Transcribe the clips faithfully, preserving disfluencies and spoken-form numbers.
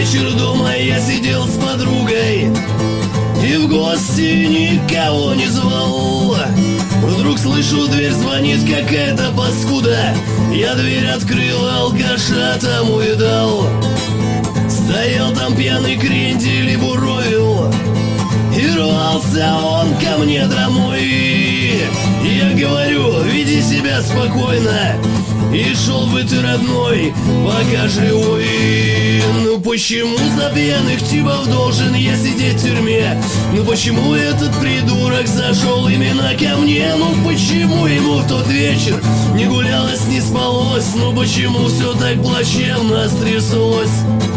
вечер дома я сидел с подругой и в гости никого не звал. Вдруг слышу, дверь звонит какая-то паскуда. Я дверь открыл, алкаша там увидал. Стоял там пьяный крендель и буровил, и рвался он ко мне домой. Я говорю, веди себя спокойно, и шел бы ты, родной, пока живой. Ну почему за пьяных типов должен я сидеть в тюрьме? Ну почему этот придурок зашел именно ко мне? Ну почему ему в тот вечер не гулялось, не спалось? Ну почему все так плачевно стряслось?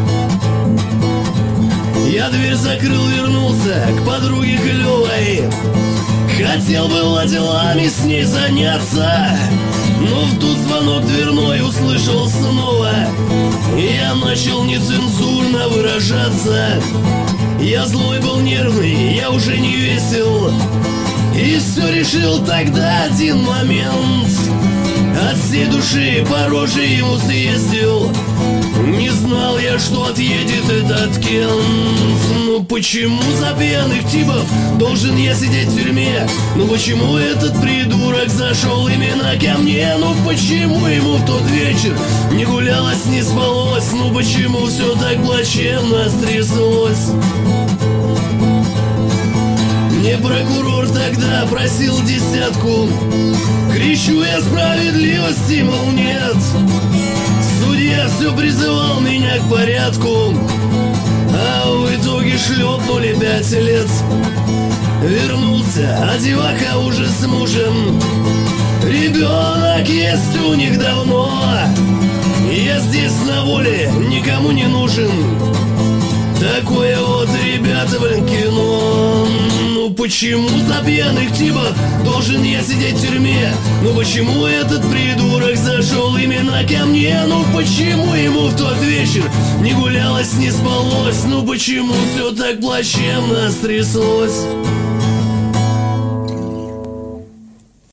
Я дверь закрыл, вернулся к подруге клевой. Хотел было делами с ней заняться, но в тут звонок дверной услышал снова. Я начал нецензурно выражаться. Я злой был, нервный, я уже не весел, и все решил тогда один момент. От всей души по роже ему съездил. Не знал я, что отъедет этот Кент. Ну почему за пьяных типов должен я сидеть в тюрьме? Ну почему этот придурок зашел именно ко мне? Ну почему ему в тот вечер не гулялось, не спалось? Ну почему все так плачевно стряслось? Мне прокурор тогда просил десятку. Кричу я справедливости, мол, нет. Судья все призывал меня к порядку, а в итоге шлепнули пять лет. Вернулся, а деваха уже с мужем. Ребенок есть у них давно. Я здесь на воле, никому не нужен. Такое вот, ребята, блин, кино. Ну почему за пьяных типов должен я сидеть в тюрьме? Ну почему этот придурок зашел именно ко мне? Ну почему ему в тот вечер не гулялось, не спалось? Ну почему все так плачевно стряслось?